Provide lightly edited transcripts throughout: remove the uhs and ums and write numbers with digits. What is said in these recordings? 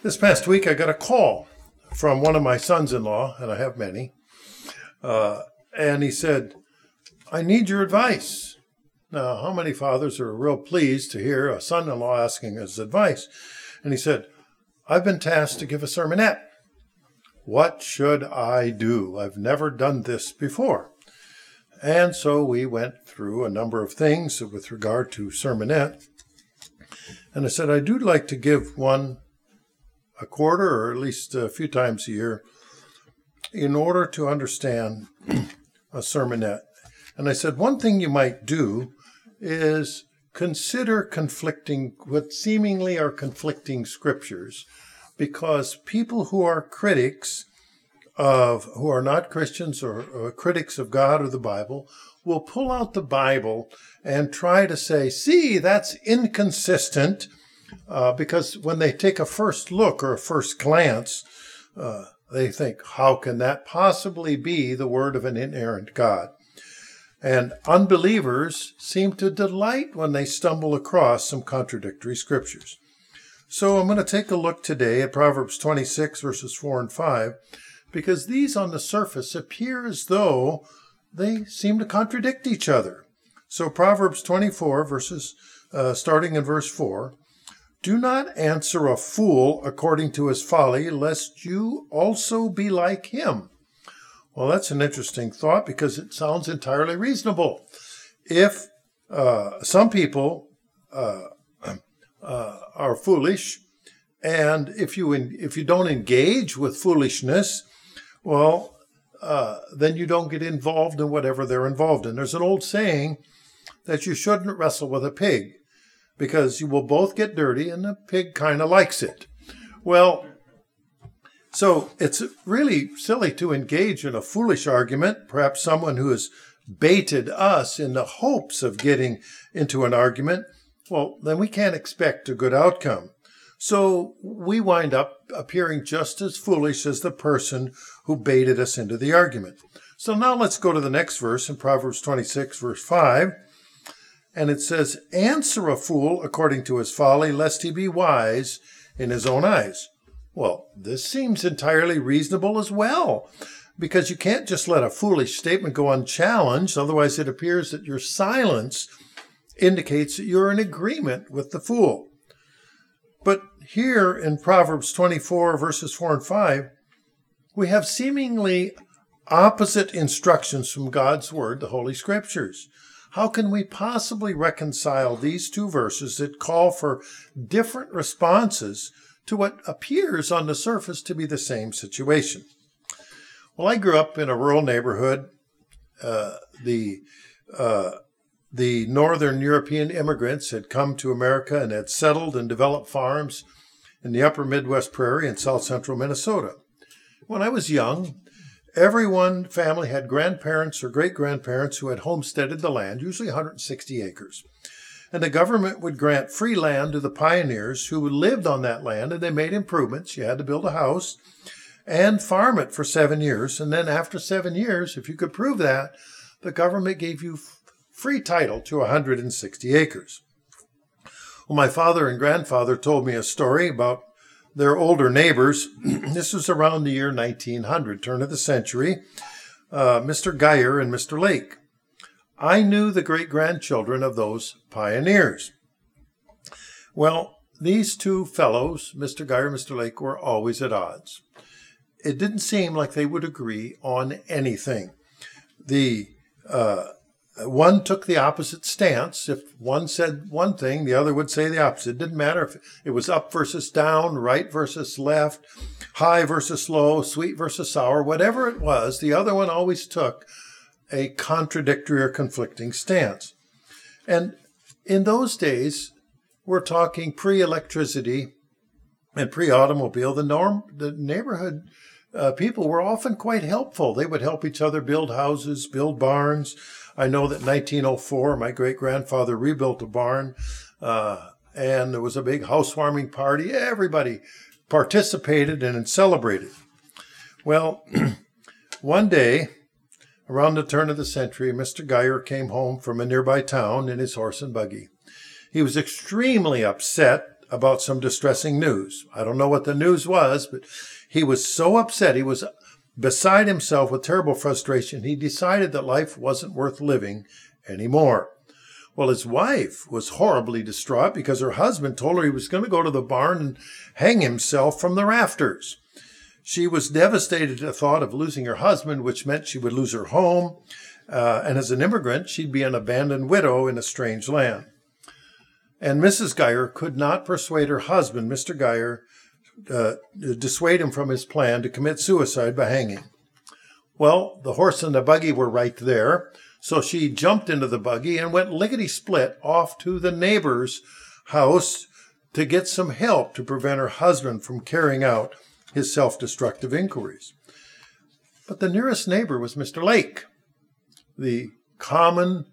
This past week, I got a call from one of my sons-in-law, and I have many, and he said, I need your advice. Now, how many fathers are real pleased to hear a son-in-law asking his advice? And he said, I've been tasked to give a sermonette. What should I do? I've never done this before. And so we went through a number of things with regard to sermonette. And I said, I do like to give one a quarter or at least a few times a year in order to understand a sermonette. And I said, one thing you might do is consider what seemingly are conflicting scriptures, because people who are critics who are not Christians or critics of God or the Bible will pull out the Bible and try to say, see, that's inconsistent. Because when they take a first look or a first glance, they think, how can that possibly be the word of an inerrant God? And unbelievers seem to delight when they stumble across some contradictory scriptures. So I'm going to take a look today at Proverbs 26, verses 4 and 5, because these on the surface appear as though they seem to contradict each other. So Proverbs 24, verses starting in verse 4, do not answer a fool according to his folly, lest you also be like him. Well, that's an interesting thought because it sounds entirely reasonable. If some people are foolish, and if you don't engage with foolishness, well, then you don't get involved in whatever they're involved in. There's an old saying that you shouldn't wrestle with a pig, because you will both get dirty and the pig kind of likes it. Well, so it's really silly to engage in a foolish argument, perhaps someone who has baited us in the hopes of getting into an argument. Well, then we can't expect a good outcome. So we wind up appearing just as foolish as the person who baited us into the argument. So now let's go to the next verse in Proverbs 26, verse 5. And it says, answer a fool according to his folly, lest he be wise in his own eyes. Well, this seems entirely reasonable as well, because you can't just let a foolish statement go unchallenged. Otherwise, it appears that your silence indicates that you're in agreement with the fool. But here in Proverbs 24, verses 4 and 5, we have seemingly opposite instructions from God's word, the Holy Scriptures. How can we possibly reconcile these two verses that call for different responses to what appears on the surface to be the same situation? Well, I grew up in a rural neighborhood. The Northern European immigrants had come to America and had settled and developed farms in the upper Midwest Prairie and south central Minnesota. When I was young, every one family had grandparents or great-grandparents who had homesteaded the land, usually 160 acres. And the government would grant free land to the pioneers who lived on that land, and they made improvements. You had to build a house and farm it for 7 years. And then after 7 years, if you could prove that, the government gave you free title to 160 acres. Well, my father and grandfather told me a story about their older neighbors. This was around the year 1900, turn of the century, Mr. Geyer and Mr. Lake. I knew the great-grandchildren of those pioneers. Well, these two fellows, Mr. Geyer and Mr. Lake, were always at odds. It didn't seem like they would agree on anything. One took the opposite stance. If one said one thing, the other would say the opposite. It didn't matter if it was up versus down, right versus left, high versus low, sweet versus sour, whatever it was, the other one always took a contradictory or conflicting stance. And in those days, we're talking pre-electricity and pre-automobile. The neighborhood people were often quite helpful. They would help each other build houses, build barns. I know that in 1904, my great-grandfather rebuilt a barn, and there was a big housewarming party. Everybody participated and celebrated. Well, one day, around the turn of the century, Mr. Geyer came home from a nearby town in his horse and buggy. He was extremely upset about some distressing news. I don't know what the news was, but he was so upset. He was beside himself with terrible frustration. He decided that life wasn't worth living anymore. Well, his wife was horribly distraught because her husband told her he was going to go to the barn and hang himself from the rafters. She was devastated at the thought of losing her husband, which meant she would lose her home. And as an immigrant, she'd be an abandoned widow in a strange land. And Mrs. Geyer could not persuade her husband, Mr. Geyer, dissuade him from his plan to commit suicide by hanging. Well, the horse and the buggy were right there. So she jumped into the buggy and went lickety-split off to the neighbor's house to get some help to prevent her husband from carrying out his self-destructive inquiries. But the nearest neighbor was Mr. Lake, the common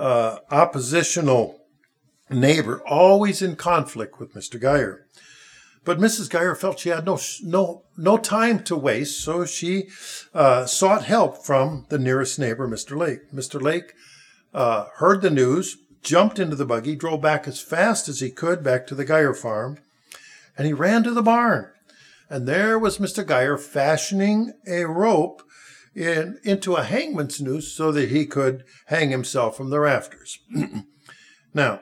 oppositional neighbor, always in conflict with Mr. Geyer. But Mrs. Geyer felt she had no time to waste, so she sought help from the nearest neighbor, Mr. Lake. Mr. Lake heard the news, jumped into the buggy, drove back as fast as he could back to the Geyer farm, and he ran to the barn. And there was Mr. Geyer fashioning a rope into a hangman's noose so that he could hang himself from the rafters. Now,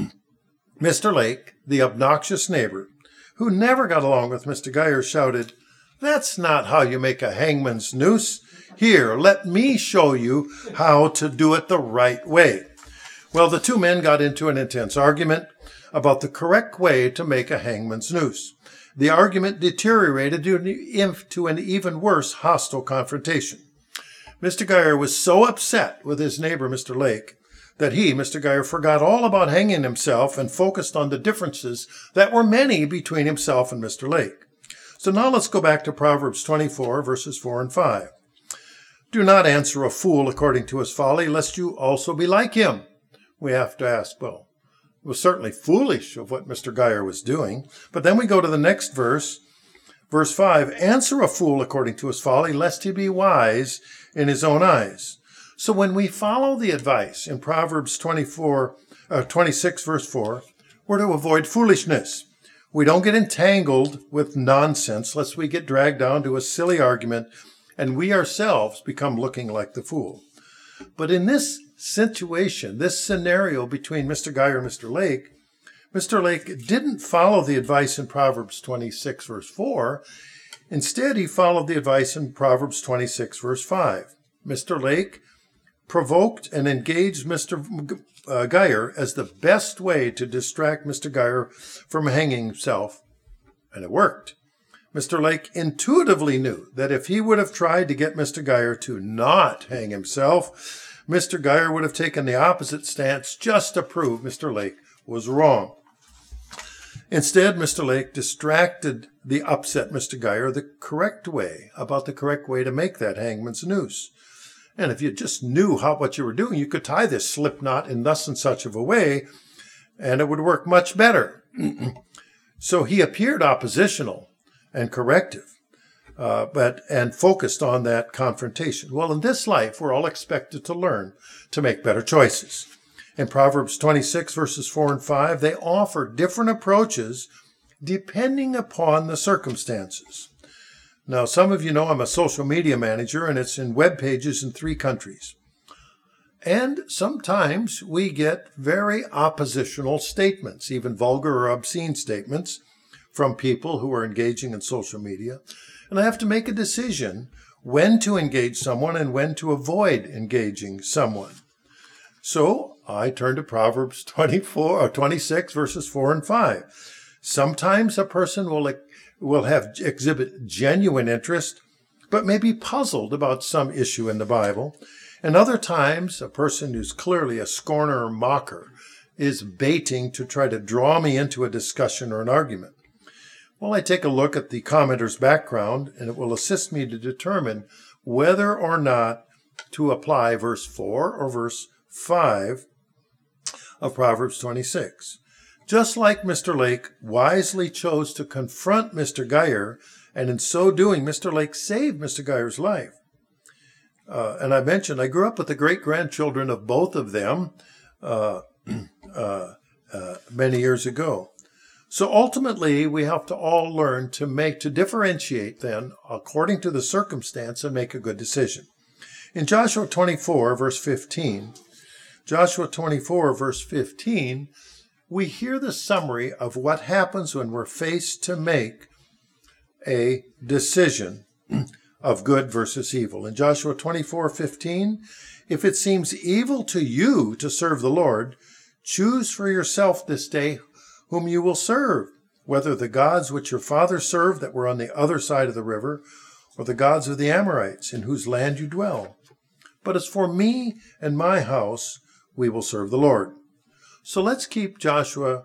Mr. Lake, the obnoxious neighbor, who never got along with Mr. Geyer, shouted, "That's not how you make a hangman's noose. Here, let me show you how to do it the right way." Well, the two men got into an intense argument about the correct way to make a hangman's noose. The argument deteriorated to an even worse hostile confrontation. Mr. Geyer was so upset with his neighbor, Mr. Lake, that he, Mr. Geyer, forgot all about hanging himself and focused on the differences that were many between himself and Mr. Lake. So now let's go back to Proverbs 24, verses 4 and 5. "Do not answer a fool according to his folly, lest you also be like him." We have to ask, well, it was certainly foolish of what Mr. Geyer was doing. But then we go to the next verse, verse 5, "Answer a fool according to his folly, lest he be wise in his own eyes." So when we follow the advice in Proverbs 26, verse 4, we're to avoid foolishness. We don't get entangled with nonsense lest we get dragged down to a silly argument and we ourselves become looking like the fool. But in this situation, this scenario between Mr. Geyer and Mr. Lake didn't follow the advice in Proverbs 26, verse 4. Instead, he followed the advice in Proverbs 26, verse 5. Mr. Lake provoked and engaged Mr. Geyer as the best way to distract Mr. Geyer from hanging himself, and it worked. Mr. Lake intuitively knew that if he would have tried to get Mr. Geyer to not hang himself, Mr. Geyer would have taken the opposite stance just to prove Mr. Lake was wrong. Instead, Mr. Lake distracted the upset Mr. Geyer about the correct way to make that hangman's noose. And if you just knew what you were doing, you could tie this slip knot in thus and such of a way, and it would work much better. So he appeared oppositional and corrective, and focused on that confrontation. Well, in this life, we're all expected to learn to make better choices. In Proverbs 26, verses 4 and 5, they offer different approaches depending upon the circumstances. Now, some of you know I'm a social media manager, and it's in web pages in 3 countries. And sometimes we get very oppositional statements, even vulgar or obscene statements from people who are engaging in social media. And I have to make a decision when to engage someone and when to avoid engaging someone. So I turn to Proverbs 26, verses 4 and 5. Sometimes a person will exhibit genuine interest, but may be puzzled about some issue in the Bible. And other times, a person who's clearly a scorner or mocker is baiting to try to draw me into a discussion or an argument. Well, I take a look at the commenter's background, and it will assist me to determine whether or not to apply verse 4 or verse 5 of Proverbs 26. Just like Mr. Lake wisely chose to confront Mr. Geyer, and in so doing, Mr. Lake saved Mr. Geyer's life. And I mentioned I grew up with the great-grandchildren of both of them many years ago. So ultimately, we have to all learn to differentiate then according to the circumstance and make a good decision. In Joshua 24, verse 15, we hear the summary of what happens when we're faced to make a decision of good versus evil. In Joshua 24:15, if it seems evil to you to serve the Lord, choose for yourself this day whom you will serve, whether the gods which your fathers served that were on the other side of the river, or the gods of the Amorites in whose land you dwell. But as for me and my house, we will serve the Lord. So let's keep Joshua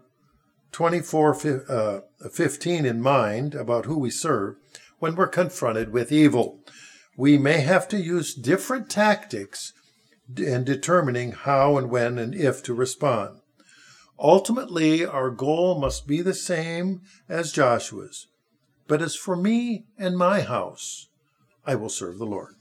24:15 in mind about who we serve when we're confronted with evil. We may have to use different tactics in determining how and when and if to respond. Ultimately, our goal must be the same as Joshua's. But as for me and my house, I will serve the Lord.